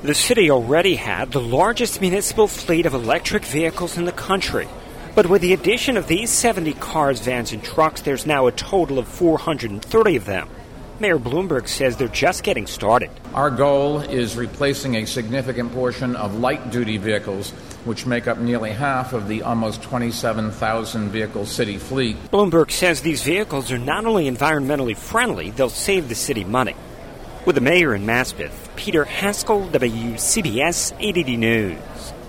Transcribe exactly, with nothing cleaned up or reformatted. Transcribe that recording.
The city already had the largest municipal fleet of electric vehicles in the country. But with the addition of these seventy cars, vans, and trucks, there's now a total of four hundred thirty of them. Mayor Bloomberg says they're just getting started. Our goal is replacing a significant portion of light-duty vehicles, which make up nearly half of the almost twenty-seven thousand vehicle city fleet. Bloomberg says these vehicles are not only environmentally friendly, they'll save the city money. With the mayor in Maspeth, Peter Haskell, W C B S eight eighty News.